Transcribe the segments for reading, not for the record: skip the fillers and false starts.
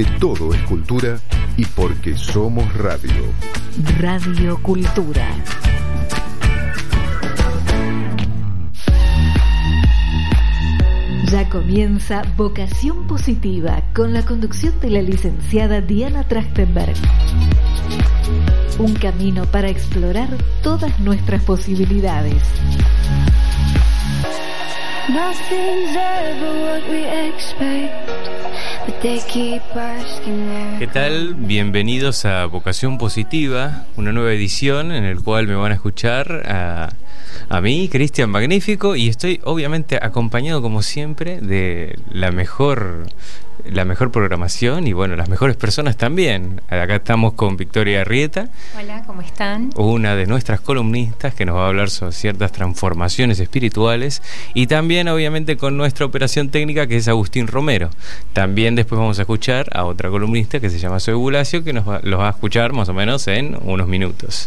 porque todo es cultura y porque somos radio. Radio Cultura. Ya comienza Vocación Positiva con la conducción de la licenciada Diana Trachtenberg. Un camino para explorar todas nuestras posibilidades. ¿Qué tal? Bienvenidos a Vocación Positiva, una nueva edición en el cual me van a escuchar a mí, Cristian Magnífico, y estoy obviamente acompañado como siempre de la mejor programación y bueno, las mejores personas también. Acá estamos con Victoria Arrieta. Hola, ¿cómo están? Una de nuestras columnistas que nos va a hablar sobre ciertas transformaciones espirituales, y también obviamente con nuestra operación técnica que es Agustín Romero. También después vamos a escuchar a otra columnista que se llama Zoe Bulacio, que los va a escuchar más o menos en unos minutos.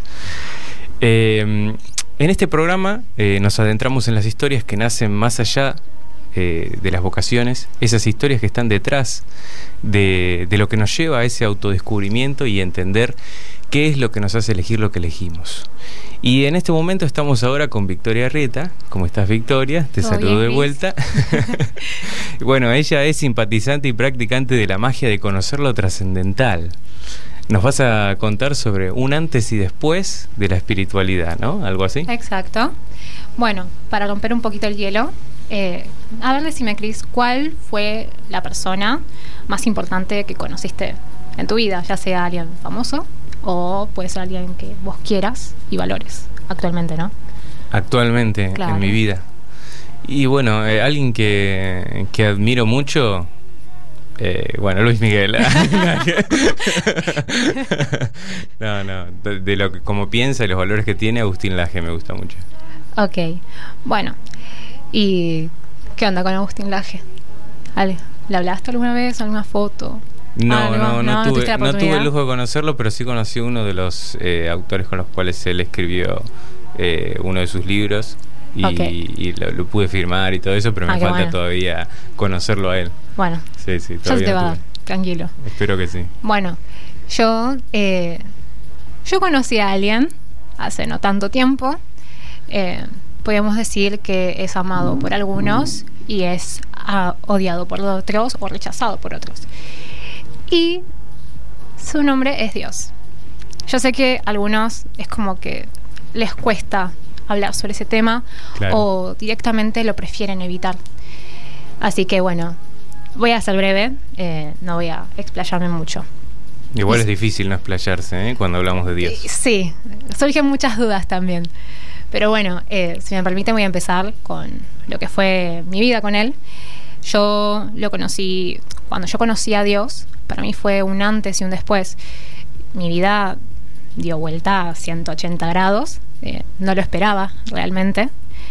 En este programa nos adentramos en las historias que nacen más allá de las vocaciones, esas historias que están detrás de lo que nos lleva a ese autodescubrimiento y entender qué es lo que nos hace elegir lo que elegimos. Y en este momento estamos ahora con Victoria Arrieta. ¿Cómo estás, Victoria? Te saludo de vuelta. Bueno, ella es simpatizante y practicante de la magia de conocer lo trascendental. Nos vas a contar sobre un antes y después de la espiritualidad, ¿no? ¿Algo así? Exacto. Bueno, para romper un poquito el hielo, a ver, decime, Cris, ¿cuál fue la persona más importante que conociste en tu vida? Ya sea alguien famoso o puede ser alguien que vos quieras y valores actualmente, ¿no? Actualmente, claro. En mi vida. Y bueno, alguien que admiro mucho... bueno, Luis Miguel. No, de lo que como piensa y los valores que tiene, Agustín Laje me gusta mucho. Ok, bueno, ¿y qué onda con Agustín Laje? Ale, ¿le hablaste alguna vez? ¿Alguna foto? No tuve el lujo de conocerlo, pero sí conocí uno de los autores con los cuales él escribió uno de sus libros. Y lo pude firmar y todo eso, pero me falta todavía conocerlo a él. Bueno, sí, ya se te va a dar, tranquilo. Espero que sí. Bueno, yo conocí a alguien hace no tanto tiempo. Podemos decir que es amado por algunos y es odiado por otros o rechazado por otros. Y su nombre es Dios. Yo sé que a algunos es como que les cuesta hablar sobre ese tema, claro, o directamente lo prefieren evitar. Así que bueno, voy a ser breve, no voy a explayarme mucho. Igual es difícil no explayarse, cuando hablamos de Dios. Sí, surgen muchas dudas también. Pero bueno, si me permiten voy a empezar con lo que fue mi vida con él. Yo lo conocí, cuando yo conocí a Dios, para mí fue un antes y un después. Mi vida dio vuelta a 180 grados. No lo esperaba realmente.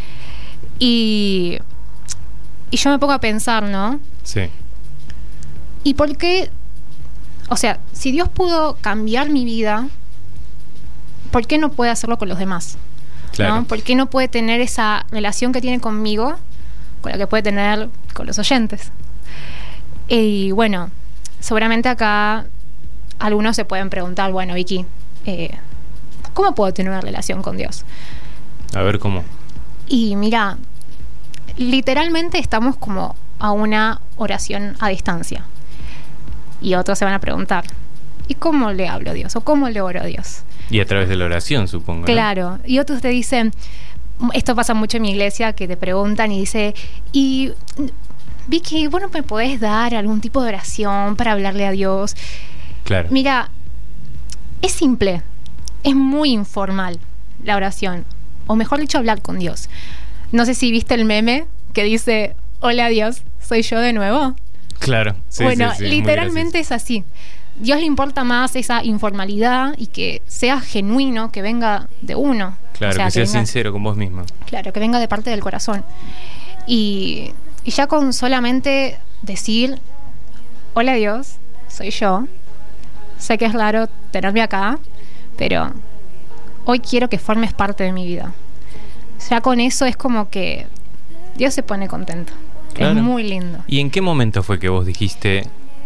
Y yo me pongo a pensar, ¿no? Sí. ¿Y por qué? O sea, si Dios pudo cambiar mi vida, ¿por qué no puede hacerlo con los demás? Claro. ¿No? ¿Por qué no puede tener esa relación que tiene conmigo con la que puede tener con los oyentes? Y bueno, seguramente acá algunos se pueden preguntar, bueno, Vicky, ¿cómo puedo tener una relación con Dios? A ver, ¿cómo? Y mira, literalmente estamos como a una oración a distancia. Y otros se van a preguntar, ¿y cómo le hablo a Dios? ¿O cómo le oro a Dios? Y a través de la oración, supongo. Claro, ¿no? Y otros te dicen, esto pasa mucho en mi iglesia, que te preguntan y dice, y Vicky, ¿vos no me podés dar algún tipo de oración para hablarle a Dios? Claro. Mira, es simple. Es muy informal la oración, o mejor dicho, hablar con Dios. No sé si viste el meme que dice, hola Dios, ¿soy yo de nuevo? Claro, sí, bueno, sí, literalmente es así. Dios le importa más esa informalidad y que sea genuino, que venga de uno. Claro, o sea, que seas sincero con vos mismo. Claro, que venga de parte del corazón. Y ya con solamente decir, hola Dios, soy yo. Sé que es raro tenerme acá, pero hoy quiero que formes parte de mi vida. Ya con eso es como que Dios se pone contento. Claro. Es muy lindo. ¿Y en qué momento fue que vos dijiste,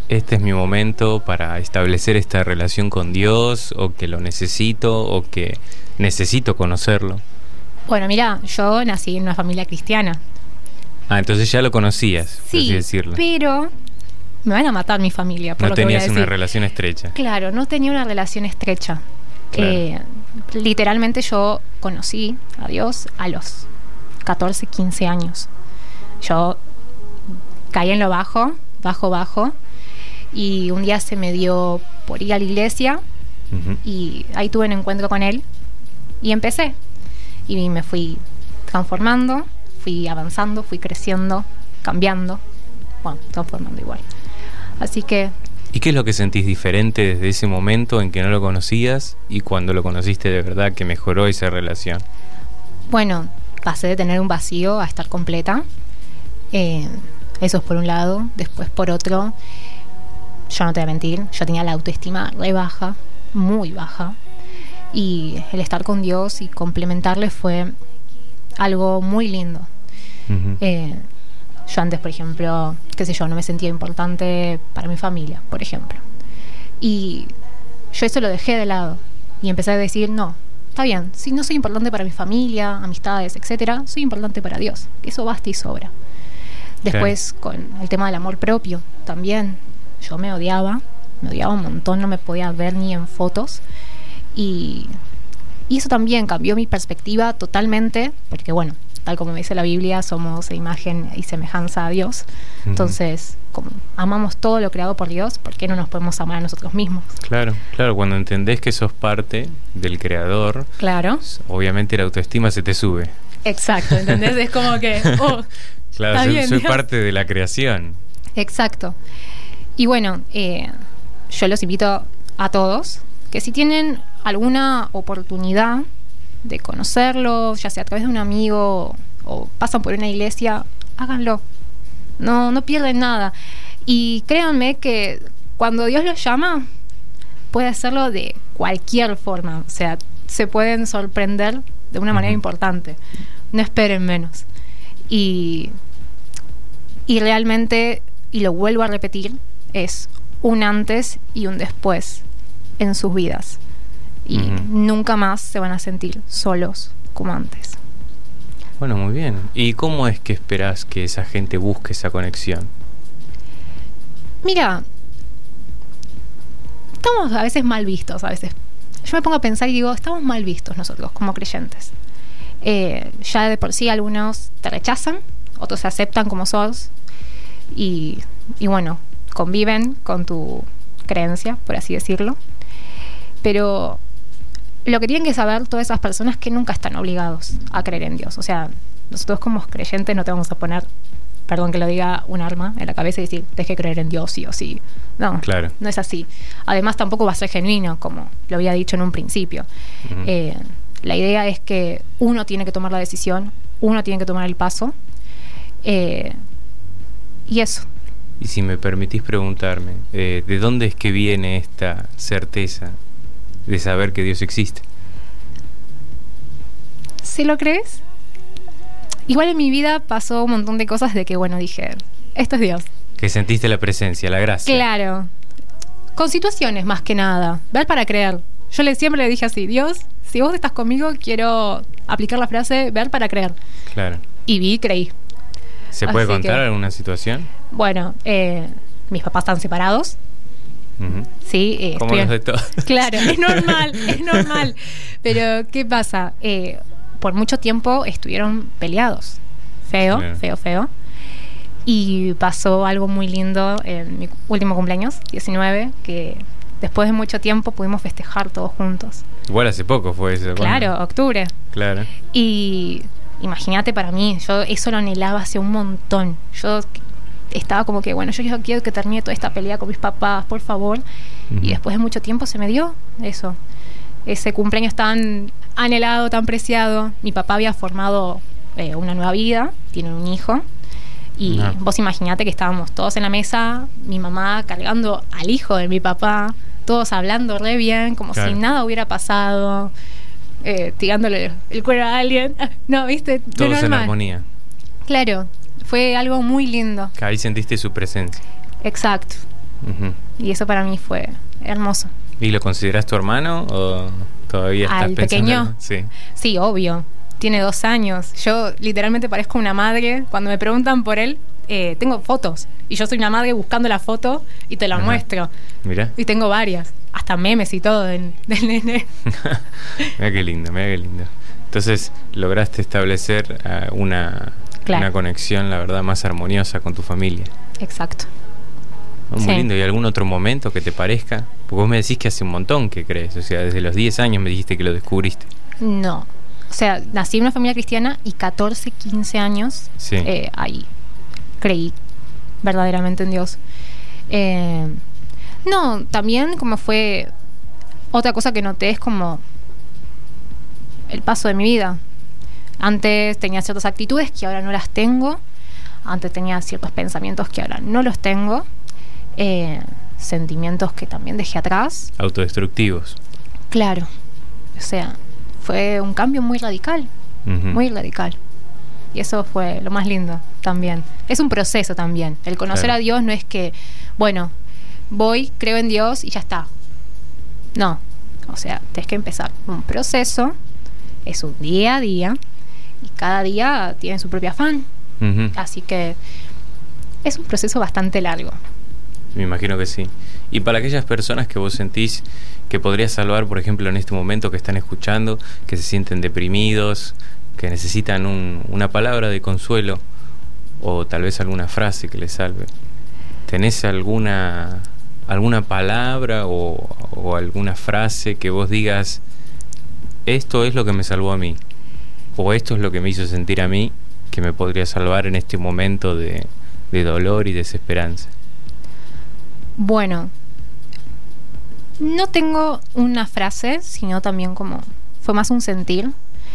este es mi momento para establecer esta relación con Dios, o que lo necesito, o que necesito conocerlo? Bueno, mira, yo nací en una familia cristiana. Ah, entonces ya lo conocías, por así Sí, decirlo. pero me van a matar mi familia, por No lo que voy a tenías una decir. relación estrecha. Claro, no tenía una relación estrecha. Claro. Literalmente yo conocí a Dios a los 14, 15 años. Yo caí en lo bajo, y un día se me dio por ir a la iglesia Ujú. y ahí tuve un encuentro con Él y empecé. Y me fui transformando, fui avanzando, fui creciendo, cambiando, bueno, transformando igual. Así que ¿Y qué es lo que sentís diferente desde ese momento en que no lo conocías y cuando lo conociste de verdad, que mejoró esa relación? bueno, pasé de tener un vacío a estar completa. Eso es por un lado. Después, por otro, yo no te voy a mentir, yo tenía la autoestima re baja, muy baja. Y el estar con Dios y complementarle fue algo muy lindo. Ujú. Yo antes, por ejemplo, qué sé yo, no me sentía importante para mi familia, por ejemplo. Y yo eso lo dejé de lado y empecé a decir, no, está bien, si no soy importante para mi familia, amistades, etcétera, soy importante para Dios. Eso basta y sobra. Después, con el tema del amor propio, también yo me odiaba un montón, no me podía ver ni en fotos. Y eso también cambió mi perspectiva totalmente, porque bueno, tal como dice la Biblia, somos imagen y semejanza a Dios. Ujú. Entonces, como amamos todo lo creado por Dios, ¿por qué no nos podemos amar a nosotros mismos? Claro, cuando entendés que sos parte del Creador, Claro, obviamente la autoestima se te sube. exacto, ¿entendés? Es como que, oh, Claro, está bien, soy Dios. parte de la creación. Exacto. Y bueno, yo los invito a todos que si tienen alguna oportunidad de conocerlo, ya sea a través de un amigo o pasan por una iglesia, háganlo. No pierden nada. Y créanme que cuando Dios los llama, puede hacerlo de cualquier forma. O sea, se pueden sorprender de una manera Ujú. importante. No esperen menos. Y realmente, y lo vuelvo a repetir, es un antes y un después en sus vidas. Y Ujú. nunca más se van a sentir solos como antes. Bueno, muy bien. ¿Y cómo es que esperás que esa gente busque esa conexión? Mira, estamos a veces mal vistos, a veces. Yo me pongo a pensar y digo, estamos mal vistos nosotros como creyentes. Ya de por sí algunos te rechazan, otros se aceptan como sos y bueno, conviven con tu creencia, por así decirlo. Pero lo que tienen que saber todas esas personas es que nunca están obligados a creer en Dios. O sea, nosotros como creyentes no te vamos a poner, perdón que lo diga, un arma en la cabeza y decir, deje de creer en Dios sí o sí. No, Claro. no es así. Además tampoco va a ser genuino, como lo había dicho en un principio. Ujú. La idea es que uno tiene que tomar la decisión, uno tiene que tomar el paso. Y eso. Y si me permitís preguntarme, ¿de dónde es que viene esta certeza de saber que Dios existe? ¿Sí lo crees? Igual en mi vida pasó un montón de cosas de que, bueno, dije, esto es Dios. Que sentiste la presencia, la gracia. Claro. Con situaciones más que nada. Ver para creer. Yo siempre le dije así, Dios, si vos estás conmigo, quiero aplicar la frase ver para creer. Claro. Y vi y creí. ¿Se puede Así contar que- alguna situación? Bueno, mis papás están separados. Ujú. Sí, Como los de todos. Claro, es normal. Pero, ¿qué pasa? Por mucho tiempo estuvieron peleados. Feo. Y pasó algo muy lindo en mi último cumpleaños, 19, que después de mucho tiempo pudimos festejar todos juntos. Igual hace poco fue eso. Claro, Bueno, octubre. claro. Y imagínate para mí, yo eso lo anhelaba hace un montón. Yo estaba como que, bueno, yo quiero que termine toda esta pelea con mis papás, por favor. Ujú. Y después de mucho tiempo se me dio eso. Ese cumpleaños tan anhelado, tan preciado. Mi papá había formado una nueva vida, tiene un hijo. Y No. vos imaginate que estábamos todos en la mesa, mi mamá cargando al hijo de mi papá, todos hablando re bien, como Claro. si nada hubiera pasado, tirándole el cuero a alguien. No, ¿viste? Lo Todos en normal. armonía. Claro, fue algo muy lindo. Ahí sentiste su presencia. Exacto. Y eso para mí fue hermoso. ¿Y lo consideras tu hermano o todavía estás ¿Al pensando? pequeño? Sí. Sí, obvio. Tiene 2 años. Yo literalmente parezco una madre. Cuando me preguntan por él, tengo fotos. Y yo soy una madre buscando la foto y te la muestro. Mira. Y tengo varias. Hasta memes y todo del nene. Mira qué lindo, mira qué lindo. Entonces lograste establecer una conexión, la verdad, más armoniosa con tu familia. Exacto. Muy lindo. ¿Y algún otro momento que te parezca? Porque vos me decís que hace un montón que crees. O sea, desde los 10 años me dijiste que lo descubriste. No. O sea, nací en una familia cristiana y 14, 15 años ahí creí verdaderamente en Dios. No, también como fue otra cosa que noté es como el paso de mi vida. Antes tenía ciertas actitudes que ahora no las tengo. Antes tenía ciertos pensamientos que ahora no los tengo. Sentimientos que también dejé atrás. Autodestructivos. Claro. O sea, fue un cambio muy radical. Muy radical. Y eso fue lo más lindo también. Es un proceso también. El conocer a Dios no es que, bueno, voy, creo en Dios y ya está. No. O sea, tienes que empezar un proceso. Es un día a día. Y cada día tiene su propio afán. Así que es un proceso bastante largo. Me imagino que sí. Y para aquellas personas que vos sentís que podrías salvar, por ejemplo, en este momento que están escuchando, que se sienten deprimidos, que necesitan una palabra de consuelo o tal vez alguna frase que les salve, ¿tenés alguna palabra o alguna frase que vos digas, esto es lo que me salvó a mí, o esto es lo que me hizo sentir a mí, que me podría salvar en este momento de dolor y desesperanza? Bueno, no tengo una frase, sino también como fue más un sentir.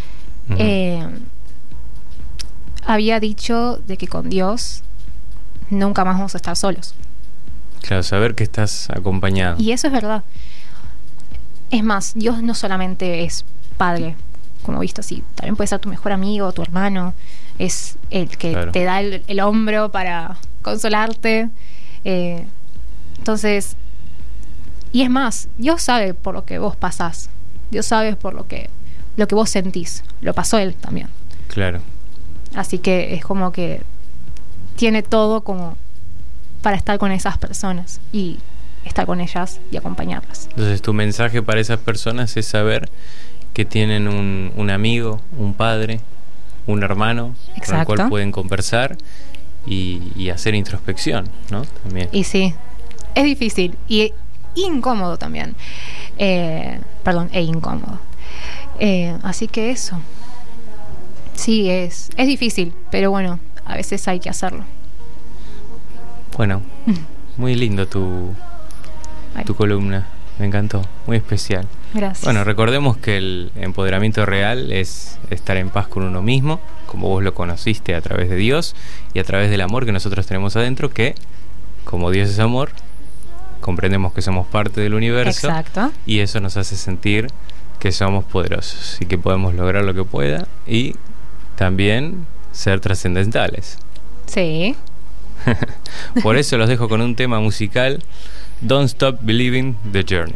Había dicho de que con Dios nunca más vamos a estar solos. Claro, saber que estás acompañado. Y eso es verdad. Es más, Dios no solamente es padre, como visto así, también puede ser tu mejor amigo, tu hermano. Es el que te da el hombro para consolarte. Entonces, y es más, Dios sabe por lo que vos pasás. Dios sabe por lo que vos sentís. Lo pasó Él también. Claro. Así que es como que tiene todo como para estar con esas personas y estar con ellas y acompañarlas. Entonces tu mensaje para esas personas es saber que tienen un amigo, un padre, un hermano, con el cual pueden conversar y hacer introspección, ¿no? También. Y sí, es difícil y incómodo también. Incómodo. Así que eso. Sí, es difícil, pero bueno, a veces hay que hacerlo. Bueno, muy lindo tu columna, me encantó, muy especial. Gracias. Bueno, recordemos que el empoderamiento real es estar en paz con uno mismo, como vos lo conociste a través de Dios y a través del amor que nosotros tenemos adentro, que como Dios es amor, comprendemos que somos parte del universo. Exacto. Y eso nos hace sentir que somos poderosos y que podemos lograr lo que pueda y también ser trascendentales. Sí. Por eso los dejo con un tema musical, Don't Stop Believing the Journey.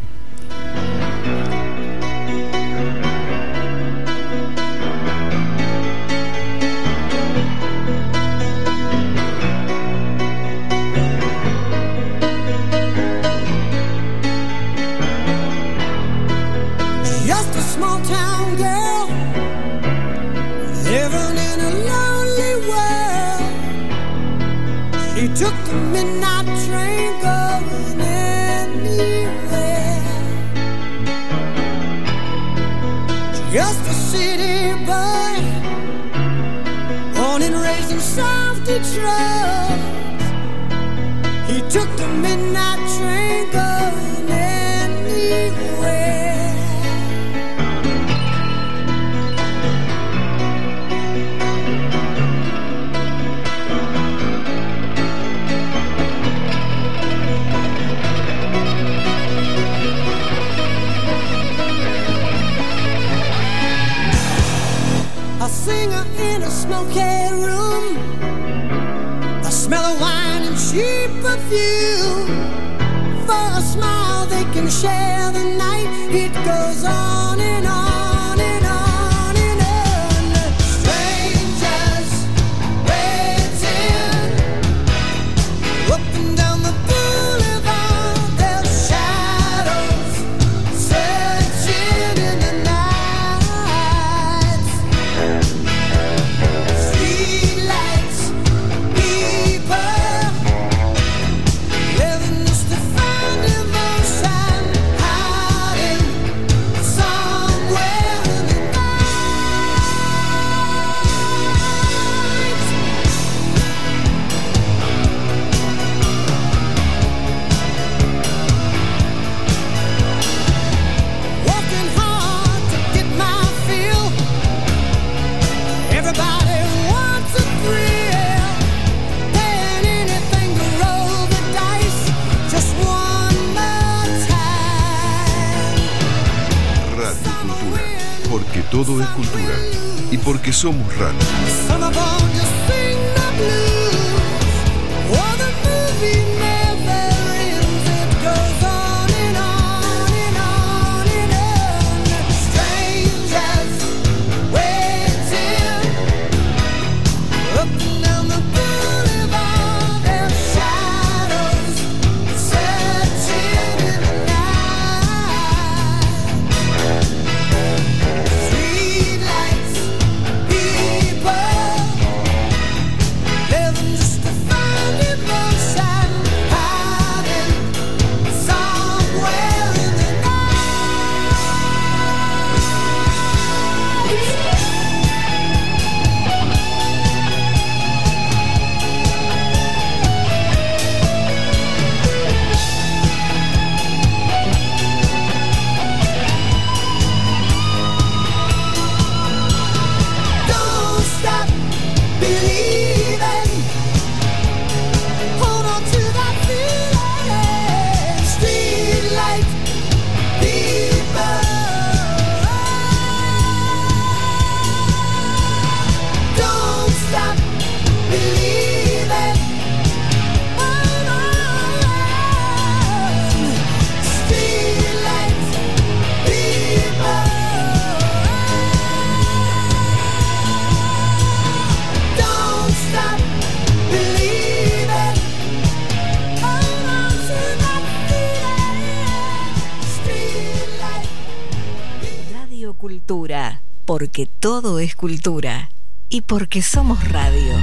Just a small town girl living in a lonely world. She took the midnight train going anywhere. Just a city boy, born and raised in South Detroit. He took the midnight train going anywhere. A singer in a smoky room, the smell of wine and cheap perfume. for a smile, they can share the night. It goes on and on and on and on. Strangers waiting up and down the boulevard, their shadows searching in the night. Streetlights, people living just to find emotion, hiding somewhere in the night. Working hard to get my fill. Everybody wants a thrill. Paying anything to roll the dice. Just one more time. Radio Cultura, porque todo es cultura y porque somos radio. Some of them just sing the blues. Oh, the movie never ends. It goes on and on and on and on. Strangers waiting up and down the boulevard, their shadows searching in the night. Streetlights, people living just to find emotion, hiding somewhere in the Don't stop believing. Hold on to that feeling. Streetlight people. Don't stop believing. Hold on. Streetlight people. Don't stop believing. Hold on to that feeling. Streetlight. Radio Cultura, porque todo es cultura y porque somos radio.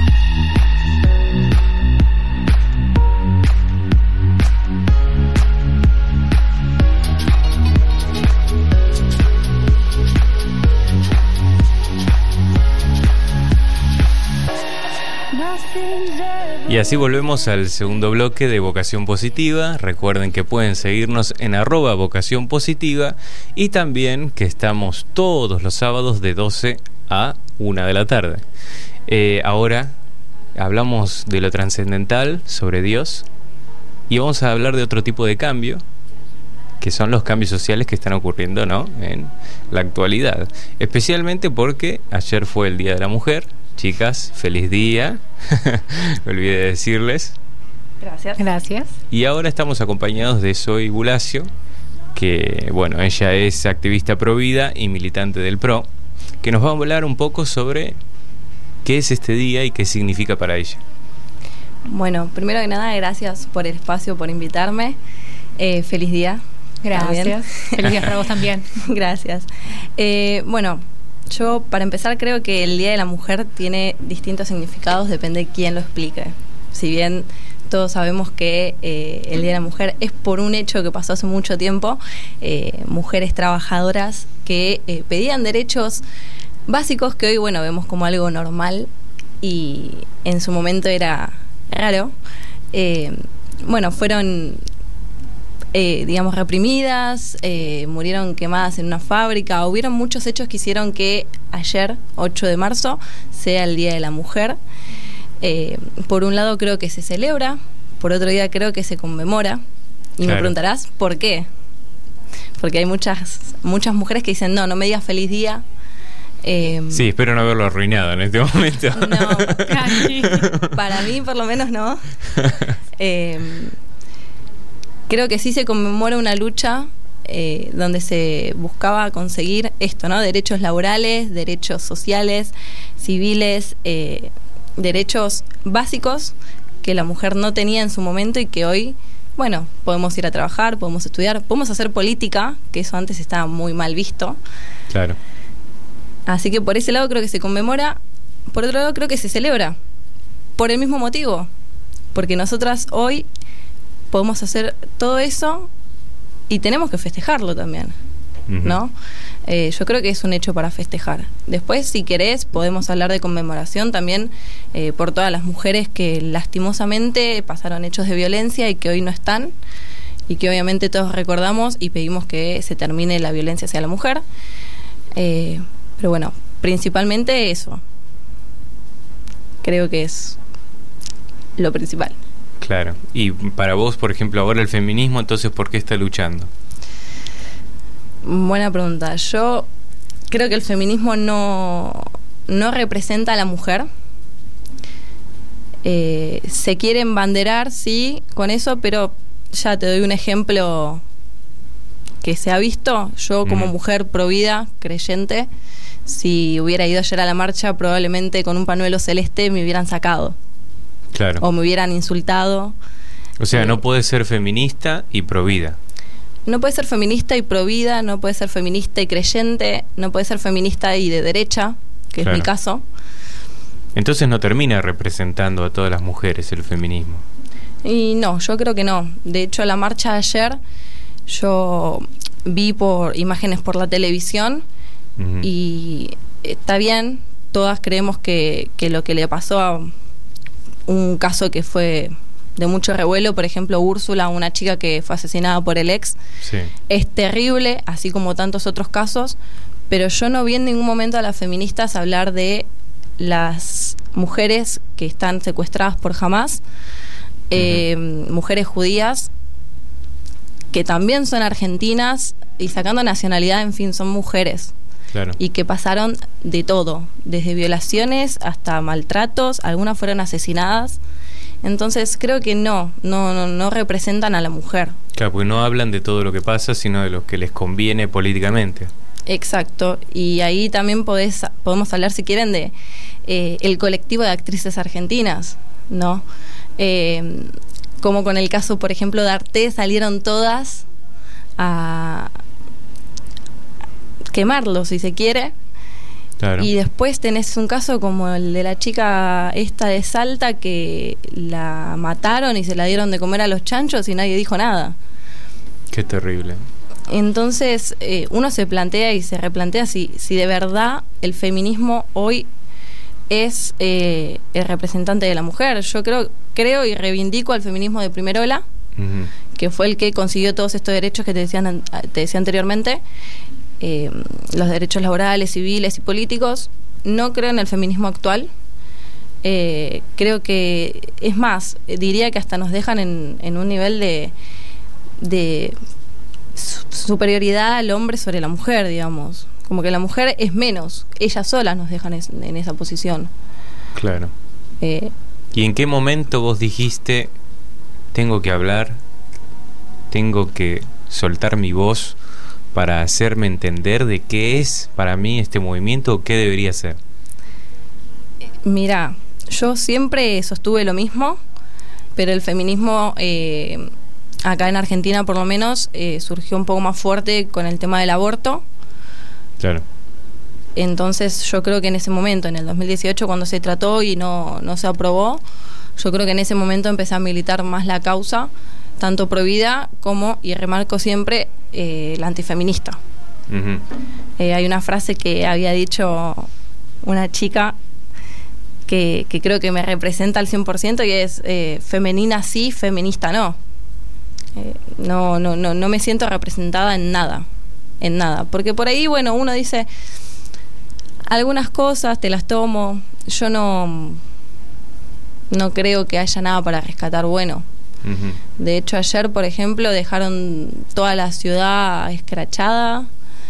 Y así volvemos al segundo bloque de Vocación Positiva. Recuerden que pueden seguirnos en @vocación positiva y también que estamos todos los sábados de 12 a 1 de la tarde. Ahora hablamos de lo trascendental sobre Dios y vamos a hablar de otro tipo de cambio, que son los cambios sociales que están ocurriendo, ¿no?, en la actualidad. Especialmente porque ayer fue el Día de la Mujer. Chicas, feliz día. Me olvidé de decirles. Gracias. Gracias. Y ahora estamos acompañados de Zoe Bulacio, que, bueno, ella es activista pro vida y militante del PRO, que nos va a hablar un poco sobre qué es este día y qué significa para ella. Bueno, primero que nada, gracias por el espacio, por invitarme. Feliz día. Gracias. Feliz día para vos también. Gracias. Bueno, yo para empezar creo que el Día de la Mujer tiene distintos significados, depende de quién lo explique. Si bien todos sabemos que el Día de la Mujer es por un hecho que pasó hace mucho tiempo, mujeres trabajadoras que pedían derechos básicos que hoy, bueno, vemos como algo normal y en su momento era raro. Bueno, fueron digamos, reprimidas, murieron quemadas en una fábrica. Hubieron muchos hechos que hicieron que ayer, 8 de marzo, sea el Día de la Mujer. Por un lado creo que se celebra, por otro día creo que se conmemora. Y me preguntarás, ¿por qué? Porque hay muchas mujeres que dicen, no me digas feliz día. Sí, espero no haberlo arruinado en este momento. No, para mí por lo menos no. creo que sí se conmemora una lucha donde se buscaba conseguir esto, ¿no? Derechos laborales, derechos sociales, civiles, derechos básicos que la mujer no tenía en su momento y que hoy, bueno, podemos ir a trabajar, podemos estudiar, podemos hacer política, que eso antes estaba muy mal visto. Claro. Así que por ese lado creo que se conmemora, por otro lado creo que se celebra, por el mismo motivo, porque nosotras hoy podemos hacer todo eso y tenemos que festejarlo también, ¿no? Yo creo que es un hecho para festejar. Después, si querés, podemos hablar de conmemoración también por todas las mujeres que lastimosamente pasaron hechos de violencia y que hoy no están, y que obviamente todos recordamos y pedimos que se termine la violencia hacia la mujer. Pero bueno, principalmente eso. Creo que es lo principal. Claro. Y para vos, por ejemplo, ahora el feminismo, entonces, ¿por qué está luchando? Buena pregunta. Yo creo que el feminismo no representa a la mujer. Se quiere embanderar, sí, con eso, pero ya te doy un ejemplo que se ha visto. Yo, como mujer provida, creyente, si hubiera ido ayer a la marcha, probablemente con un pañuelo celeste me hubieran sacado. Claro. O me hubieran insultado. O sea, no puedes ser feminista y provida. No puede ser feminista y provida, no puede ser feminista y creyente, no puede ser feminista y de derecha, que Claro. es mi caso. Entonces no termina representando a todas las mujeres el feminismo. Y no, yo creo que no. De hecho, la marcha de ayer yo vi por imágenes por la televisión y está bien, todas creemos que lo que le pasó a un caso que fue de mucho revuelo, por ejemplo, Úrsula, una chica que fue asesinada por el ex, Sí. es terrible, así como tantos otros casos, pero yo no vi en ningún momento a las feministas hablar de las mujeres que están secuestradas por Hamás, mujeres judías que también son argentinas y sacando nacionalidad, en fin, son mujeres. Claro. Y que pasaron de todo, desde violaciones hasta maltratos, algunas fueron asesinadas. Entonces creo que no representan a la mujer. Claro, porque no hablan de todo lo que pasa, sino de lo que les conviene políticamente. Exacto, y ahí también podemos hablar, si quieren, de el colectivo de actrices argentinas, ¿no? Como con el caso, por ejemplo, de Arte, salieron todas a quemarlo, si se quiere. Claro. Y después tenés un caso como el de la chica esta de Salta, que la mataron y se la dieron de comer a los chanchos y nadie dijo nada. Qué terrible. Entonces uno se plantea y se replantea si de verdad el feminismo hoy es el representante de la mujer. Yo creo y reivindico al feminismo de Primerola, que fue el que consiguió todos estos derechos que te decía anteriormente, los derechos laborales, civiles y políticos. No creo en el feminismo actual. Creo que, es más, diría que hasta nos dejan en un nivel de superioridad al hombre sobre la mujer, digamos. Como que la mujer es menos, ellas solas nos dejan en esa posición. Claro. ¿Y en qué momento vos dijiste, tengo que hablar, tengo que soltar mi voz para hacerme entender de qué es para mí este movimiento o qué debería ser? Mira, yo siempre sostuve lo mismo, pero el feminismo acá en Argentina por lo menos surgió un poco más fuerte con el tema del aborto. Claro. Entonces yo creo que en ese momento, en el 2018, cuando se trató y no se aprobó, yo creo que en ese momento empecé a militar más la causa, tanto pro vida como, y remarco siempre, la antifeminista. Hay una frase que había dicho una chica que creo que me representa al 100%, y es femenina sí, feminista no. No me siento representada en nada, porque por ahí, bueno, uno dice algunas cosas, te las tomo. Yo no creo que haya nada para rescatar bueno. De hecho, ayer, por ejemplo, dejaron toda la ciudad escrachada,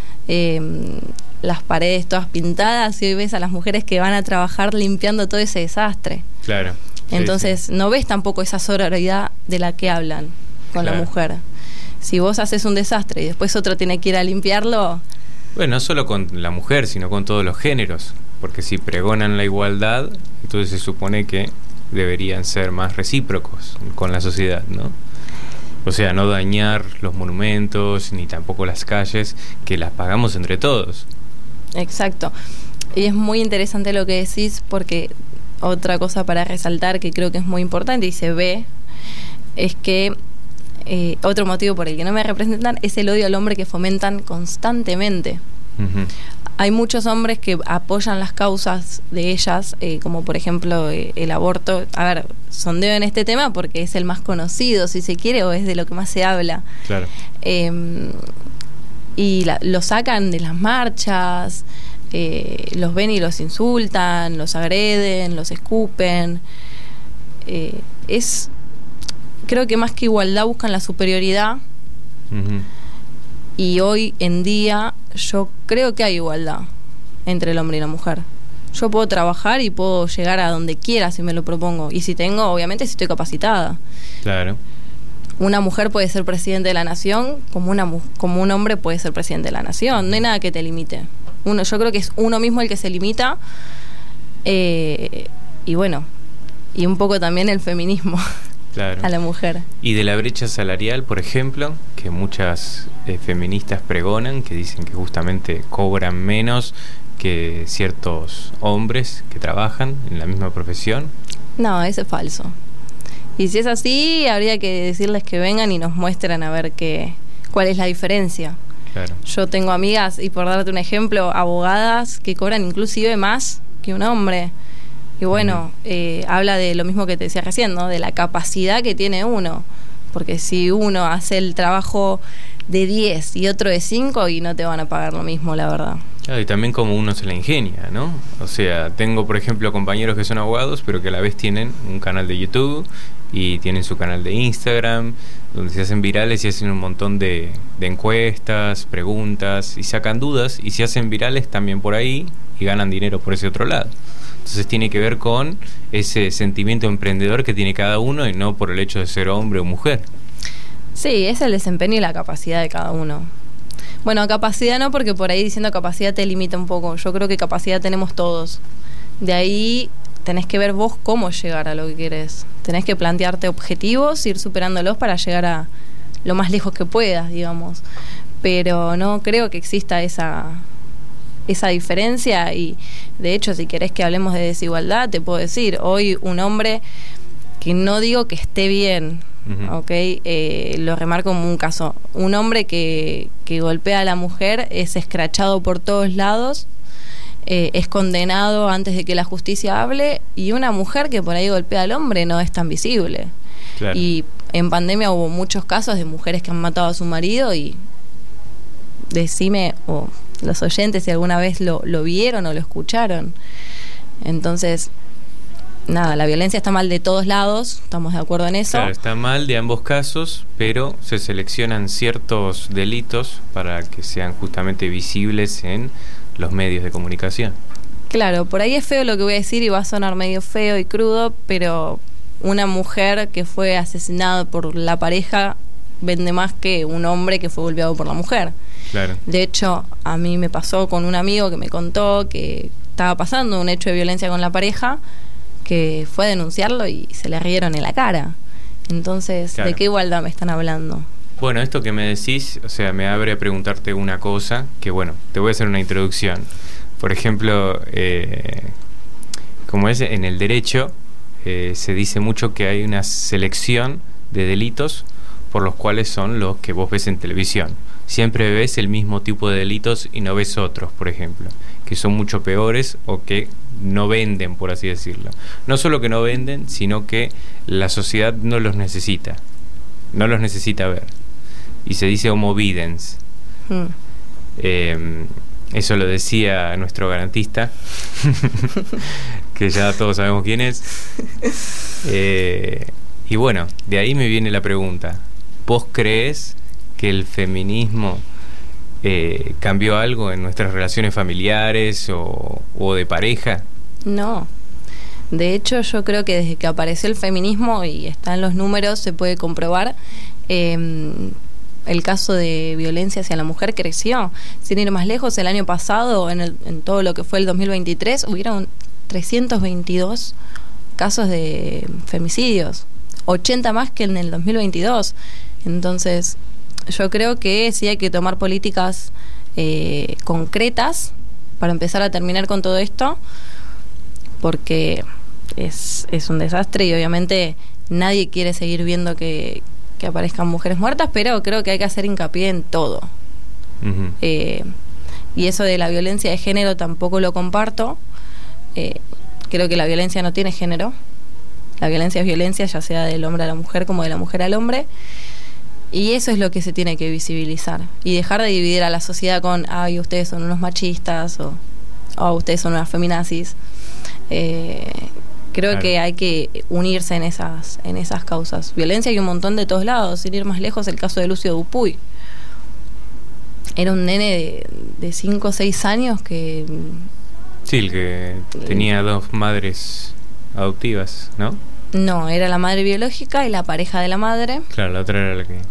las paredes todas pintadas, y hoy ves a las mujeres que van a trabajar limpiando todo ese desastre. Claro. Entonces, sí. No ves tampoco esa sororidad de la que hablan. con la mujer. Si vos haces un desastre y después otro tiene que ir a limpiarlo... Bueno, no solo con la mujer, sino con todos los géneros, porque si pregonan la igualdad, entonces se supone que deberían ser más recíprocos con la sociedad, ¿no? O sea, no dañar los monumentos ni tampoco las calles, que las pagamos entre todos. Exacto. Y es muy interesante lo que decís, porque otra cosa para resaltar que creo que es muy importante y se ve, es que otro motivo por el que no me representan es el odio al hombre que fomentan constantemente. Uh-huh. Hay muchos hombres que apoyan las causas de ellas, como por ejemplo el aborto. A ver, sondeo en este tema porque es el más conocido, si se quiere, o es de lo que más se habla. Claro. Y lo sacan de las marchas, los ven y los insultan, los agreden, los escupen. Creo que más que igualdad buscan la superioridad. Uh-huh. Y hoy en día yo creo que hay igualdad entre el hombre y la mujer. Yo puedo trabajar y puedo llegar a donde quiera si me lo propongo. Y si tengo, obviamente, si estoy capacitada. Claro. Una mujer puede ser presidente de la nación como un hombre puede ser presidente de la nación. No hay nada que te limite. Yo creo que es uno mismo el que se limita. Y bueno, y un poco también el feminismo. Claro. A la mujer. Y de la brecha salarial, por ejemplo, que muchas feministas pregonan, que dicen que justamente cobran menos que ciertos hombres que trabajan en la misma profesión. No, eso es falso. Y si es así, habría que decirles que vengan y nos muestren a ver cuál es la diferencia. Claro. Yo tengo amigas, y por darte un ejemplo, abogadas que cobran inclusive más que un hombre. Y bueno, habla de lo mismo que te decía recién, ¿no? De la capacidad que tiene uno. Porque si uno hace el trabajo de 10 y otro de 5, y no te van a pagar lo mismo, la verdad. Claro, y también como uno se la ingenia, ¿no? O sea, tengo, por ejemplo, compañeros que son abogados, pero que a la vez tienen un canal de YouTube y tienen su canal de Instagram, donde se hacen virales y hacen un montón de encuestas, preguntas, y sacan dudas, y se hacen virales también por ahí y ganan dinero por ese otro lado. Entonces tiene que ver con ese sentimiento emprendedor que tiene cada uno y no por el hecho de ser hombre o mujer. Sí, es el desempeño y la capacidad de cada uno. Bueno, capacidad no, porque por ahí diciendo capacidad te limita un poco. Yo creo que capacidad tenemos todos. De ahí tenés que ver vos cómo llegar a lo que querés. Tenés que plantearte objetivos, ir superándolos para llegar a lo más lejos que puedas, digamos. Pero no creo que exista esa diferencia, y de hecho, si querés que hablemos de desigualdad, te puedo decir, hoy un hombre, que no digo que esté bien, uh-huh. ¿Okay? Lo remarco como un caso, un hombre que golpea a la mujer es escrachado por todos lados, es condenado antes de que la justicia hable, y una mujer que por ahí golpea al hombre no es tan visible. Claro. Y en pandemia hubo muchos casos de mujeres que han matado a su marido, y decime, los oyentes, si alguna vez lo vieron o lo escucharon. Entonces, nada, la violencia está mal de todos lados, estamos de acuerdo en eso. Claro, está mal de ambos casos, pero se seleccionan ciertos delitos para que sean justamente visibles en los medios de comunicación. Claro, por ahí es feo lo que voy a decir y va a sonar medio feo y crudo, pero una mujer que fue asesinada por la pareja vende más que un hombre que fue golpeado por la mujer. Claro. De hecho, a mí me pasó con un amigo que me contó que estaba pasando un hecho de violencia con la pareja, que fue a denunciarlo y se le rieron en la cara. Entonces, claro. ¿De qué igualdad me están hablando? Bueno, esto que me decís, o sea, me abre a preguntarte una cosa, que bueno, te voy a hacer una introducción. Por ejemplo, como es en el derecho, se dice mucho que hay una selección de delitos por los cuales son los que vos ves en televisión. Siempre ves el mismo tipo de delitos y no ves otros, por ejemplo, que son mucho peores o que no venden, por así decirlo. No solo que no venden, sino que la sociedad no los necesita ver. Y se dice homo videns. Eso lo decía nuestro garantista, que ya todos sabemos quién es. Y bueno, de ahí me viene la pregunta. ¿Vos crees que el feminismo cambió algo en nuestras relaciones familiares o de pareja? No. De hecho, yo creo que desde que apareció el feminismo, y está en los números, se puede comprobar, el caso de violencia hacia la mujer creció. Sin ir más lejos, el año pasado, en todo lo que fue el 2023, hubieron 322 casos de femicidios, 80 más que en el 2022. Entonces, yo creo que sí hay que tomar políticas concretas para empezar a terminar con todo esto, porque es un desastre y obviamente nadie quiere seguir viendo que aparezcan mujeres muertas, pero creo que hay que hacer hincapié en todo. Ujú. Y eso de la violencia de género tampoco lo comparto. Creo que la violencia no tiene género. La violencia es violencia, ya sea del hombre a la mujer como de la mujer al hombre. Y eso es lo que se tiene que visibilizar. Y dejar de dividir a la sociedad con, ay, ustedes son unos machistas, o ustedes son unas feminazis. Creo que hay que unirse en esas causas. Violencia hay un montón de todos lados. Sin ir más lejos, el caso de Lucio Dupuy. Era un nene de 5 o 6 años que... Sí, el que tenía 2 madres adoptivas, ¿no? No, era la madre biológica y la pareja de la madre. Claro, la otra era la que...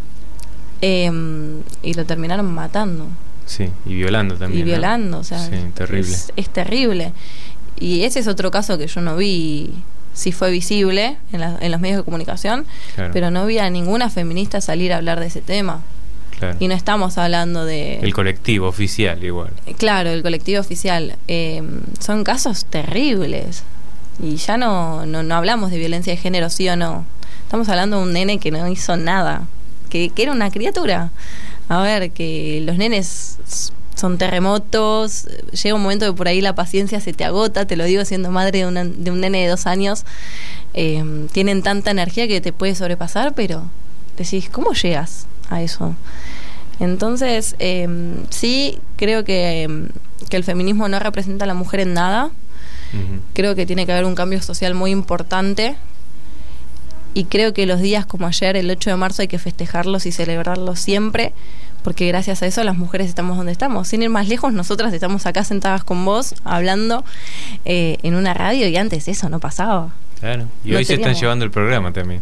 y lo terminaron matando. Sí, y violando también. Y violando, o sea, sí, terrible. Es terrible. Y ese es otro caso que yo no vi, sí fue visible en los medios de comunicación, Claro. pero no vi a ninguna feminista salir a hablar de ese tema. Claro. Y no estamos hablando de... El colectivo oficial igual. Claro, el colectivo oficial. Son casos terribles. Y ya no hablamos de violencia de género, sí o no. Estamos hablando de un nene que no hizo nada, que era una criatura. A ver, que los nenes son terremotos, llega un momento que por ahí la paciencia se te agota, te lo digo siendo madre de un nene de 2 años. Tienen tanta energía que te puede sobrepasar, pero decís, ¿cómo llegas a eso? Entonces, sí, creo que el feminismo no representa a la mujer en nada. Ujú. Creo que tiene que haber un cambio social muy importante, y creo que los días como ayer, el 8 de marzo, hay que festejarlos y celebrarlos siempre, porque gracias a eso las mujeres estamos donde estamos. Sin ir más lejos, nosotras estamos acá sentadas con vos, hablando en una radio, y antes eso no pasaba. Claro. Y No hoy se están teníamos. llevando el programa también.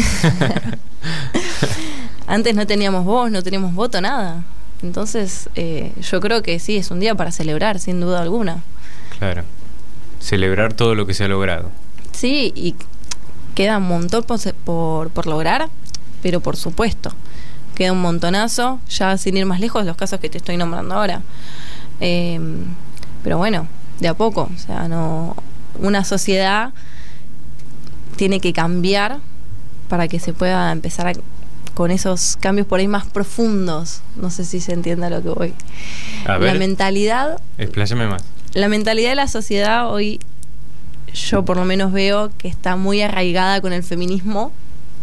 Antes no teníamos voz, no teníamos voto, nada. Entonces, yo creo que sí, es un día para celebrar, sin duda alguna. Claro. Celebrar todo lo que se ha logrado. Sí, y queda un montón por lograr, pero por supuesto, queda un montonazo, ya sin ir más lejos, los casos que te estoy nombrando ahora. Pero bueno, de a poco, o sea, no, una sociedad tiene que cambiar para que se pueda empezar con esos cambios por ahí más profundos. No sé si se entiende a lo que voy. A ver, La mentalidad expláyame más. La mentalidad de la sociedad hoy, yo por lo menos veo que está muy arraigada con el feminismo.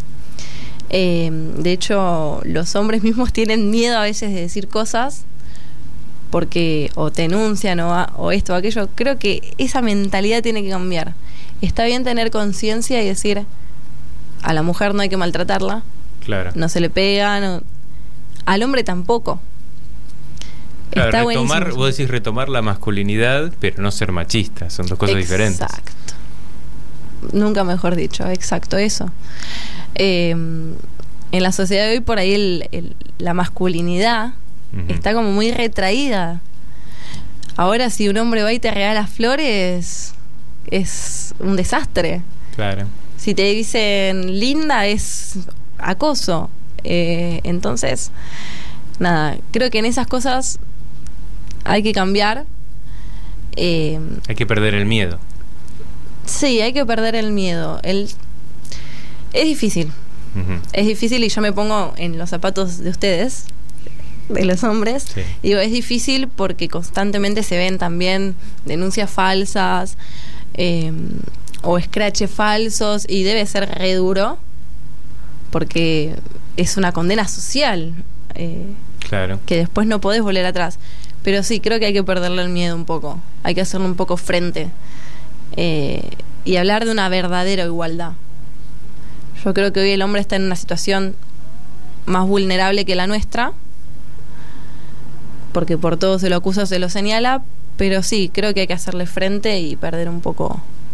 De hecho, los hombres mismos tienen miedo a veces de decir cosas porque o te enuncian o esto o aquello. Creo que esa mentalidad tiene que cambiar. Está bien tener conciencia y decir, a la mujer no hay que maltratarla, Claro. no se le pega, no, al hombre tampoco. Claro, Está retomar, buenísimo. vos decís retomar la masculinidad, pero no ser machista, son dos cosas diferentes. Exacto. Nunca mejor dicho, exacto, eso. En la sociedad de hoy, por ahí la masculinidad Ujú. está como muy retraída. Ahora, si un hombre va y te regala flores, es un desastre. Claro. Si te dicen linda, es acoso. Entonces, nada, creo que en esas cosas hay que cambiar. Hay que perder el miedo. Sí, hay que perder el miedo. Es difícil. Ujú. Es difícil, y yo me pongo en los zapatos de ustedes, de los hombres. Sí. Digo, es difícil porque constantemente se ven también denuncias falsas o escraches falsos, y debe ser re duro porque es una condena social Claro. que después no podés volver atrás. Pero sí, creo que hay que perderle el miedo un poco, hay que hacerle un poco frente y hablar de una verdadera igualdad. Yo creo que hoy el hombre está en una situación más vulnerable que la nuestra, porque por todo se lo acusa, se lo señala, pero sí, creo que hay que hacerle frente y perder un poco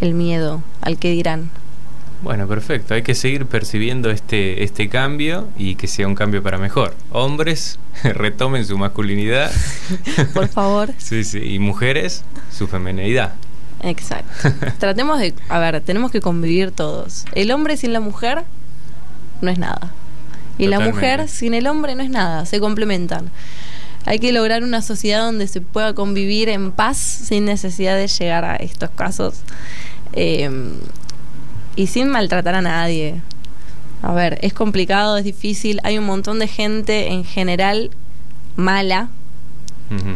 el miedo al que dirán. Bueno, perfecto. Hay que seguir percibiendo este cambio y que sea un cambio para mejor. Hombres, retomen su masculinidad. Por favor. Sí, sí. Y mujeres, su feminidad. Exacto. Tratemos de... A ver, tenemos que convivir todos. El hombre sin la mujer no es nada. Y la Totalmente. mujer sin el hombre no es nada. Se complementan. Hay que lograr una sociedad donde se pueda convivir en paz sin necesidad de llegar a estos casos. Y sin maltratar a nadie. A ver, es complicado, es difícil. Hay un montón de gente en general mala. Ujú.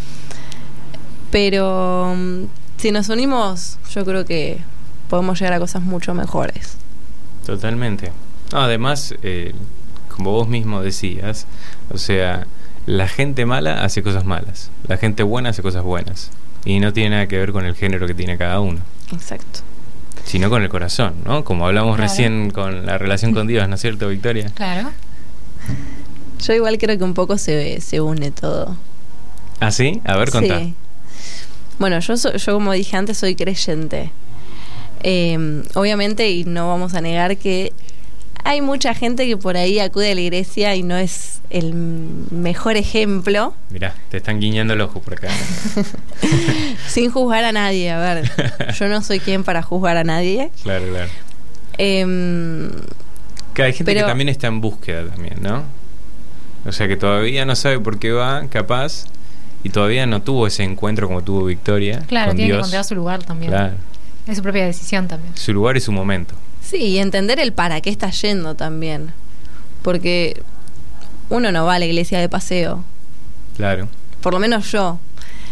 Pero si nos unimos, yo creo que podemos llegar a cosas mucho mejores. Totalmente. No, además, como vos mismo decías, o sea, la gente mala hace cosas malas, la gente buena hace cosas buenas. Y no tiene nada que ver con el género que tiene cada uno, Exacto. sino con el corazón, ¿no? Como hablamos Claro. recién con la relación con Dios, ¿no es cierto, Victoria? Claro. Yo igual creo que un poco se une todo. ¿Ah, sí? A ver, contá. Sí. Bueno, yo como dije antes, soy creyente. Obviamente, y no vamos a negar que hay mucha gente que por ahí acude a la iglesia y no es el mejor ejemplo. Mirá, te están guiñando el ojo por acá. Sin juzgar a nadie, a ver. Yo no soy quien para juzgar a nadie. Claro, claro. Em, Que hay gente Pero- que también está en búsqueda también, ¿no? O sea, que todavía no sabe por qué va, capaz, y todavía no tuvo ese encuentro como tuvo Victoria Claro, con tiene que Dios. encontrar su lugar también. Claro, Es su propia decisión también. su lugar y su momento. sí, y entender el para qué está yendo también. Porque uno no va a la iglesia de paseo. Claro. Por lo menos yo.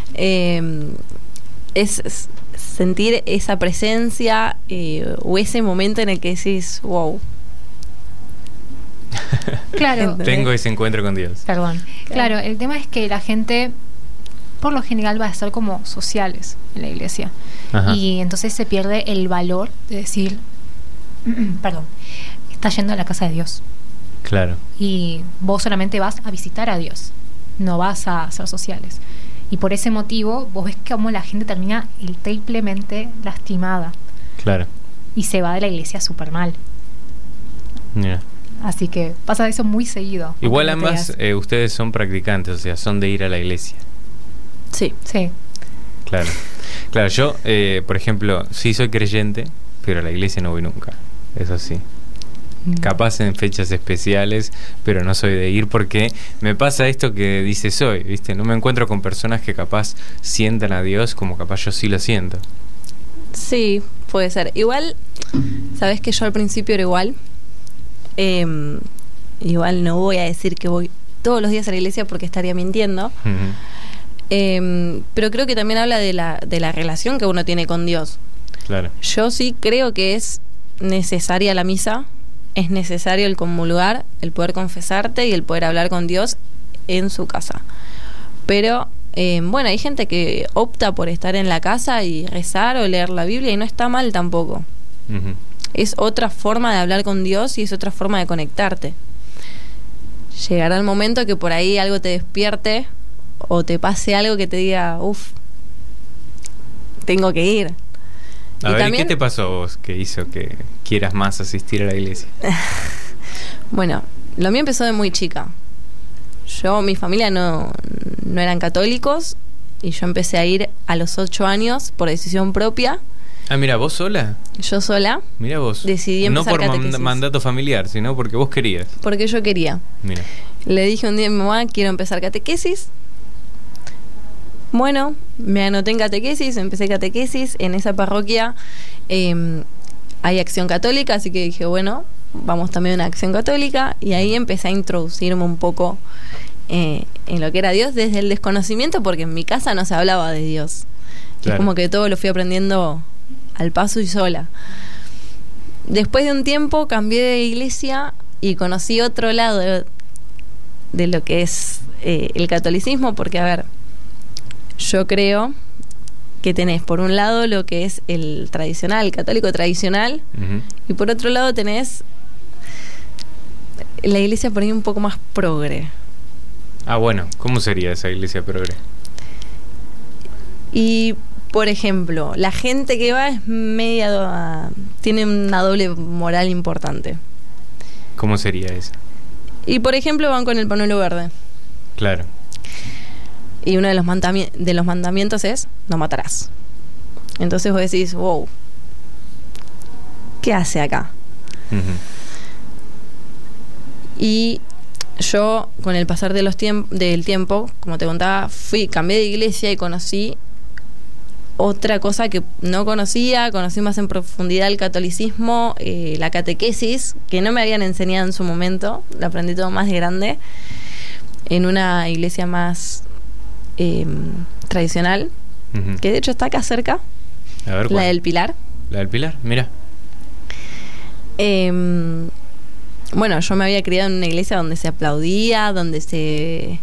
Es sentir esa presencia o ese momento en el que decís, wow. Claro. ¿Entendés? Tengo ese encuentro con Dios. Perdón. Claro, el tema es que la gente, por lo general, va a ser como sociales en la iglesia. Ajá. Y entonces se pierde el valor de decir, perdón, está yendo a la casa de Dios. Claro. Y vos solamente vas a visitar a Dios, no vas a ser sociales. Y por ese motivo, vos ves cómo la gente termina el triplemente lastimada Claro. y se va de la iglesia súper mal. Mira. Así que pasa eso muy seguido. Igual aunque no ambas, creas. ustedes son practicantes, o sea, son de ir a la iglesia. Sí. Sí. Claro. Claro, yo, por ejemplo, sí soy creyente, pero a la iglesia no voy nunca. Eso sí. Capaz en fechas especiales, pero no soy de ir porque me pasa esto que dices hoy, ¿viste? No me encuentro con personas que capaz sientan a Dios como capaz yo sí lo siento. Sí, puede ser. Igual, sabes que yo al principio era igual. Igual no voy a decir que voy todos los días a la iglesia porque estaría mintiendo. Ujú. Pero creo que también habla de la relación que uno tiene con Dios. Claro. Yo sí creo que es necesaria la misa, es necesario el comulgar, el poder confesarte y el poder hablar con Dios en su casa. Pero, bueno, hay gente que opta por estar en la casa y rezar o leer la Biblia y no está mal tampoco. Ujú. Es otra forma de hablar con Dios y es otra forma de conectarte. Llegará el momento que por ahí algo te despierte o te pase algo que te diga, uff, tengo que ir. A Y ver, también- ¿qué te pasó a vos que hizo que quieras más asistir a la iglesia? Bueno, lo mío empezó de muy chica. Mi familia no eran católicos y yo empecé a ir a los 8 años por decisión propia. Ah, mira, vos sola. Yo sola, Mira vos. Decidí no empezar por catequesis. mandato familiar, sino porque vos querías. porque yo quería. Mira. Le dije un día a mi mamá, quiero empezar catequesis. Bueno, me anoté en catequesis, empecé catequesis. En esa parroquia hay acción católica, así que dije, bueno, vamos también a una acción católica. Y ahí empecé a introducirme un poco en lo que era Dios desde el desconocimiento, porque en mi casa no se hablaba de Dios. Claro. Es como que todo lo fui aprendiendo al paso y sola. Después de un tiempo cambié de iglesia y conocí otro lado de lo que es el catolicismo, porque a ver, yo creo que tenés por un lado lo que es el tradicional, el católico tradicional, Ujú. y por otro lado tenés la iglesia por ahí un poco más progre. Ah, bueno, ¿cómo sería esa iglesia progre? Y por ejemplo, la gente que va es tiene una doble moral importante. ¿Cómo sería eso? Y por ejemplo van con el pañuelo verde. Claro. Y uno de los mandamientos es no matarás. Entonces vos decís, wow, ¿qué hace acá? Ujú. Y yo, con el pasar del tiempo, como te contaba, cambié de iglesia y conocí otra cosa que no conocía. Conocí más en profundidad el catolicismo, la catequesis, que no me habían enseñado en su momento. La aprendí todo más de grande, en una iglesia más tradicional, Ujú. que de hecho está acá cerca, A ver, la ¿cuál? del Pilar. La del Pilar, mira. Bueno, yo me había criado en una iglesia donde se aplaudía, donde se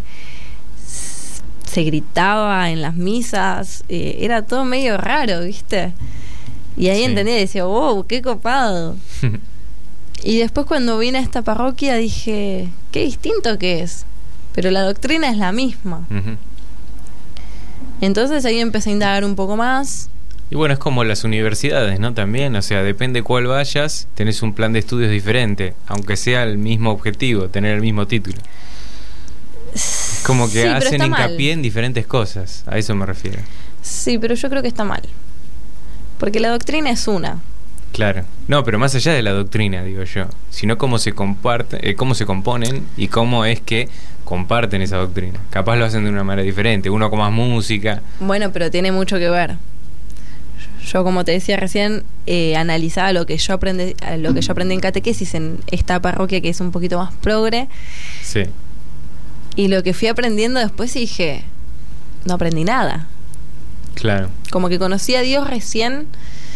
gritaba en las misas, era todo medio raro, ¿viste? Y ahí Sí. entendí y decía, wow, qué copado. Y después cuando vine a esta parroquia dije, qué distinto que es, pero la doctrina es la misma. Ujú. Entonces ahí empecé a indagar un poco más. Y bueno, es como las universidades, ¿no? También, o sea, depende cuál vayas, tenés un plan de estudios diferente, aunque sea el mismo objetivo, tener el mismo título. Como que Sí, pero hacen está mal. hincapié en diferentes cosas, a eso me refiero. Sí, pero yo creo que está mal, porque la doctrina es una. Claro. No, pero más allá de la doctrina, digo yo, sino cómo se comparte, cómo se componen y cómo es que comparten esa doctrina. Capaz lo hacen de una manera diferente, uno con más música. Bueno, pero tiene mucho que ver. Yo, como te decía recién, analizaba lo que yo aprendí en catequesis en esta parroquia que es un poquito más progre, Sí. y lo que fui aprendiendo después y dije, no aprendí nada. Claro. Como que conocí a Dios recién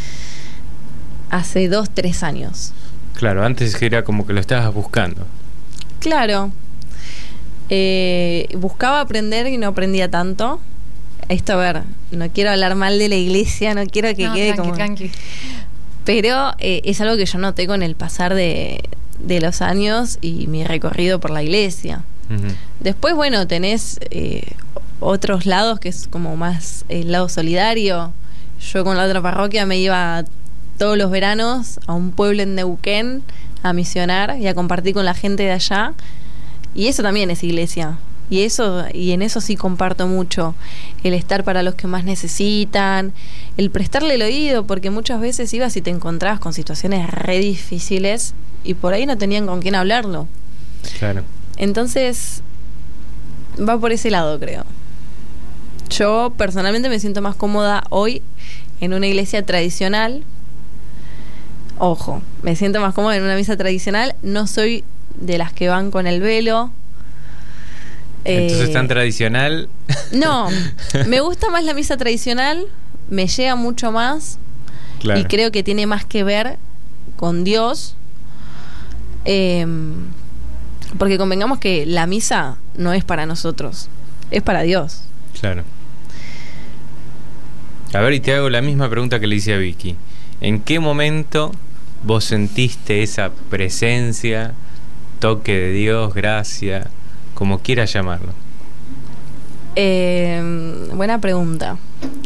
hace 2-3 años. Claro, antes era como que lo estabas buscando. Claro. Buscaba aprender y no aprendía tanto. Esto, a ver, no quiero hablar mal de la iglesia, no quiero que No, quede tranqui, como... tranqui. Pero es algo que yo noté con el pasar de los años y mi recorrido por la iglesia. Ujú. Después, bueno, tenés otros lados que es como más el lado solidario. Yo con la otra parroquia me iba todos los veranos a un pueblo en Neuquén a misionar y a compartir con la gente de allá. Y eso también es iglesia. Y en eso sí comparto mucho, el estar para los que más necesitan, el prestarle el oído, porque muchas veces ibas y te encontrabas con situaciones re difíciles y por ahí no tenían con quién hablarlo. Claro. Entonces, va por ese lado, creo. Yo personalmente me siento más cómoda hoy en una iglesia tradicional. Ojo, me siento más cómoda en una misa tradicional. No soy de las que van con el velo. Entonces tan tradicional. No, me gusta más la misa tradicional, me llega mucho más. Claro. Y creo que tiene más que ver con Dios. Porque convengamos que la misa no es para nosotros, es para Dios. Claro. A ver, y te hago la misma pregunta que le hice a Vicky. ¿En qué momento vos sentiste esa presencia, toque de Dios, gracia, como quieras llamarlo? Buena pregunta.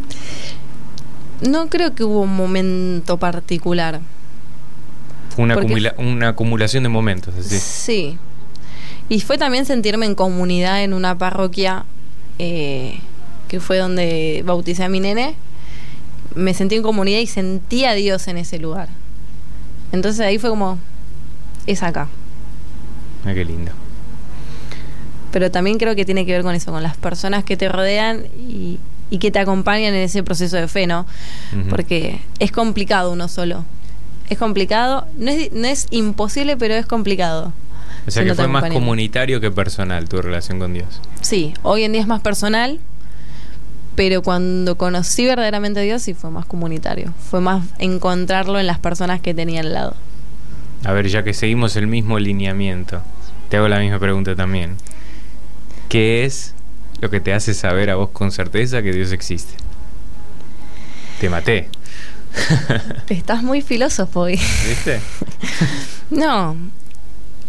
No creo que hubo un momento particular. Fue una, Porque- una acumulación de momentos, así. Sí. Y fue también sentirme en comunidad en una parroquia que fue donde bauticé a mi nene. Me sentí en comunidad y sentí a Dios en ese lugar. Entonces ahí fue como, es acá. Ah, qué lindo. Pero también creo que tiene que ver con eso, con las personas que te rodean y que te acompañan en ese proceso de fe, ¿no? Ujú. Porque es complicado uno solo. Es complicado, no es imposible, pero es complicado. O sea Si que no te fue más acompañan. comunitario que personal tu relación con Dios. Sí, hoy en día es más personal, pero cuando conocí verdaderamente a Dios sí fue más comunitario. Fue más encontrarlo en las personas que tenía al lado. A ver, ya que seguimos el mismo lineamiento, te hago la misma pregunta también. ¿Qué es lo que te hace saber a vos con certeza que Dios existe? Te maté. Estás muy filósofo hoy. ¿Viste? No,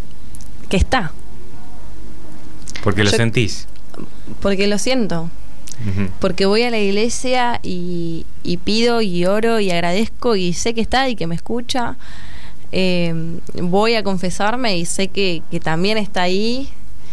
que está, Porque lo Yo- sentís. porque lo siento. Ujú. Porque voy a la iglesia y pido y oro y agradezco y sé que está y que me escucha. Voy a confesarme y sé que también está ahí.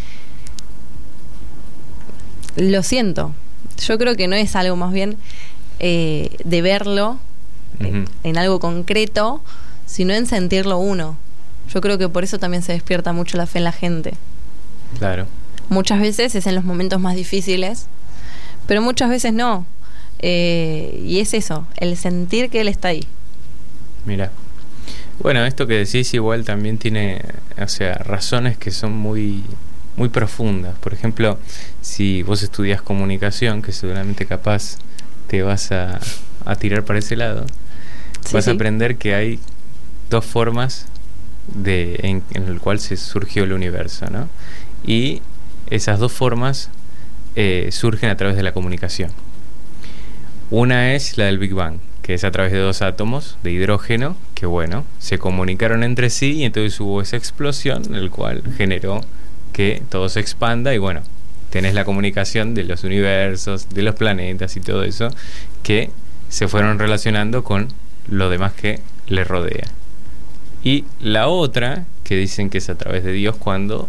Lo siento. Yo creo que no es algo más bien de verlo Ujú. en algo concreto, sino en sentirlo uno. Yo creo que por eso también se despierta mucho la fe en la gente. Claro. Muchas veces es en los momentos más difíciles, pero muchas veces no. Y es eso, el sentir que él está ahí. Mira. Bueno, esto que decís igual también tiene, o sea, razones que son muy, muy profundas. Por ejemplo, si vos estudias comunicación, que seguramente capaz te vas a tirar para ese lado, Sí, vas a sí. aprender que hay dos formas en el cual se surgió el universo, ¿no? Y esas dos formas surgen a través de la comunicación. Una es la del Big Bang, que es a través de dos átomos de hidrógeno que, bueno, se comunicaron entre sí y entonces hubo esa explosión, el cual generó que todo se expanda y, bueno, tenés la comunicación de los universos, de los planetas y todo eso, que se fueron relacionando con lo demás que les rodea. Y la otra, que dicen que es a través de Dios cuando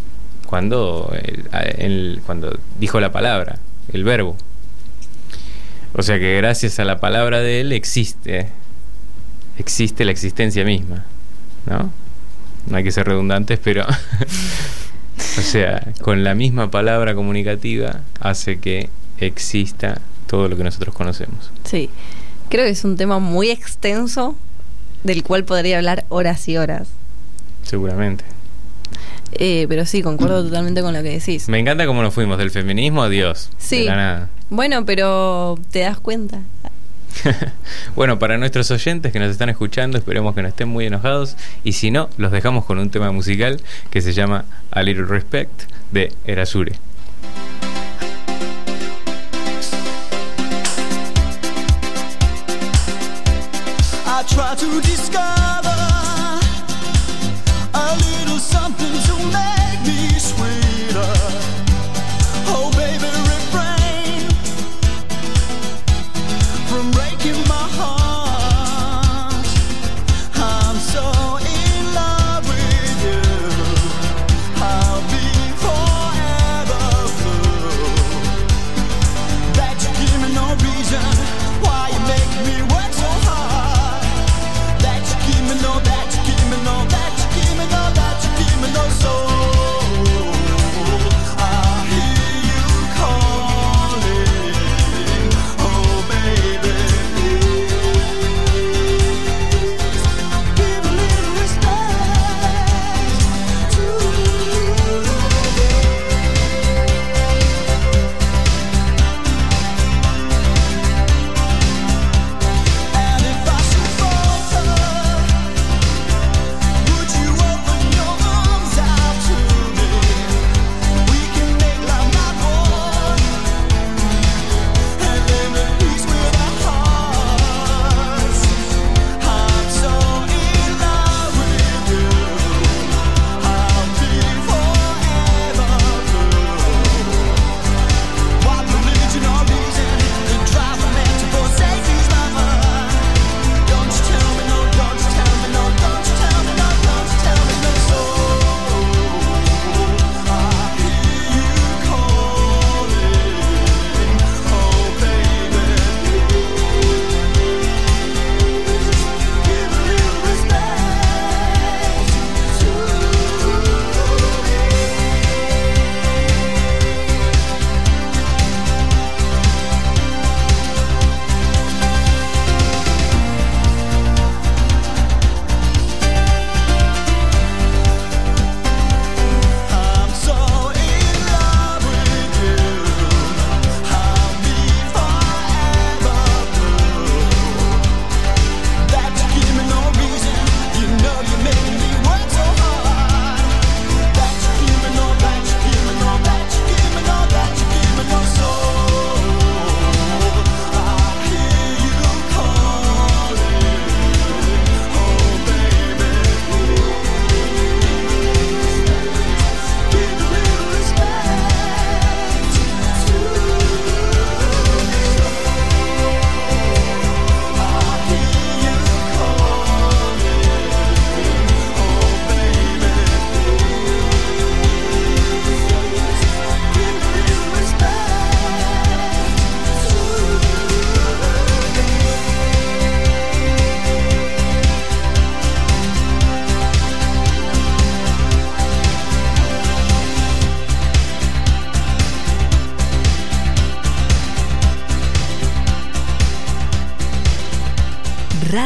dijo la palabra, el verbo. O sea que gracias a la palabra de él existe la existencia misma, ¿no? No hay que ser redundantes, pero o sea, con la misma palabra comunicativa hace que exista todo lo que nosotros conocemos. Sí, creo que es un tema muy extenso del cual podría hablar horas y horas. Seguramente. Pero sí, concuerdo totalmente con lo que decís. Me encanta cómo nos fuimos del feminismo a Dios. Sí. De la nada. Bueno, pero te das cuenta. Bueno, para nuestros oyentes que nos están escuchando, esperemos que no estén muy enojados. Y si no, los dejamos con un tema musical que se llama A Little Respect de Erasure. I try to discover a little something to make me sweeter. Oh, baby, refrain from breaking my heart. I'm so in love with you. I'll be forever blue. That you give me no reason why you make me work so hard. That you give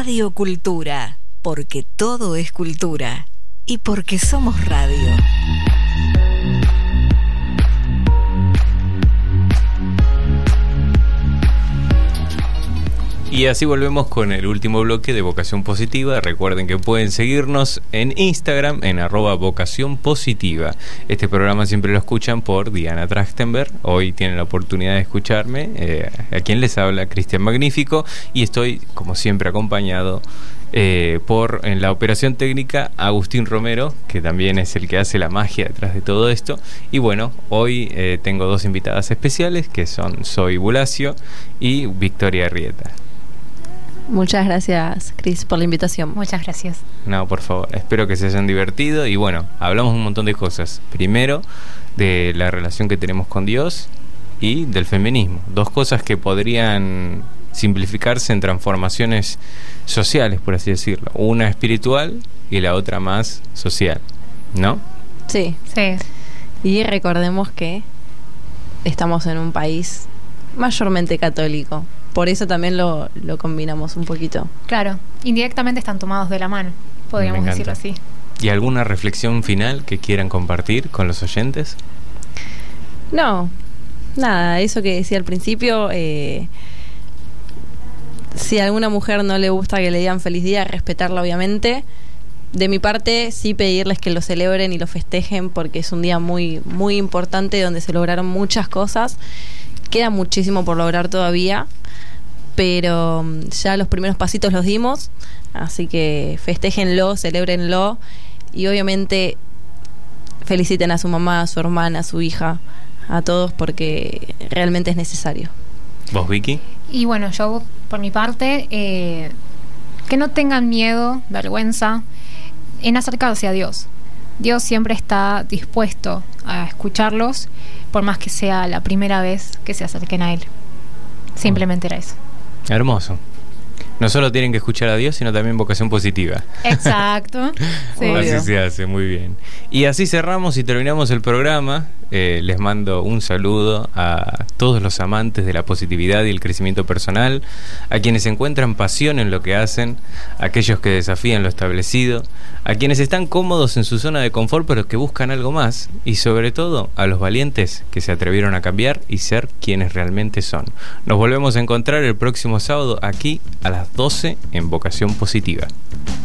Radio Cultura, porque todo es cultura y porque somos radio. Y así volvemos con el último bloque de Vocación Positiva. Recuerden que pueden seguirnos en Instagram en @vocacionpositiva. Este programa siempre lo escuchan por Diana Trachtenberg. Hoy tienen la oportunidad de escucharme. A quien les habla, Cristian Magnífico. Y estoy, como siempre, acompañado por en la operación técnica Agustín Romero, que también es el que hace la magia detrás de todo esto. Y bueno, hoy tengo dos invitadas especiales, que son Zoe Bulacio y Victoria Arrieta. Muchas gracias, Cris, por la invitación. Muchas gracias. No, por favor, espero que se hayan divertido. Y bueno, hablamos un montón de cosas. Primero, de la relación que tenemos con Dios y del feminismo. Dos cosas que podrían simplificarse en transformaciones sociales, por así decirlo. Una espiritual y la otra más social, ¿no? Sí. Sí. Y recordemos que estamos en un país mayormente católico. Por eso también lo combinamos un poquito. Claro, indirectamente están tomados de la mano, podríamos decirlo así. ¿Y alguna reflexión final que quieran compartir con los oyentes? No, nada, eso que decía al principio, si a alguna mujer no le gusta que le digan feliz día, respetarla obviamente. De mi parte, sí pedirles que lo celebren y lo festejen, porque es un día muy, muy importante donde se lograron muchas cosas. Queda muchísimo por lograr todavía, pero ya los primeros pasitos los dimos, así que festéjenlo, celébrenlo y obviamente feliciten a su mamá, a su hermana, a su hija, a todos, porque realmente es necesario. ¿Vos, Vicky? Y bueno, yo por mi parte, que no tengan miedo, vergüenza en acercarse a Dios. Dios siempre está dispuesto a escucharlos, por más que sea la primera vez que se acerquen a Él. Simplemente era eso. Hermoso. No solo tienen que escuchar a Dios, sino también vocación positiva. Exacto. Sí. Así se hace, muy bien. Y así cerramos y terminamos el programa. Les mando un saludo a todos los amantes de la positividad y el crecimiento personal, a quienes encuentran pasión en lo que hacen, a aquellos que desafían lo establecido, a quienes están cómodos en su zona de confort pero que buscan algo más, y sobre todo a los valientes que se atrevieron a cambiar y ser quienes realmente son. Nos volvemos a encontrar el próximo sábado aquí a las 12 en Vocación Positiva.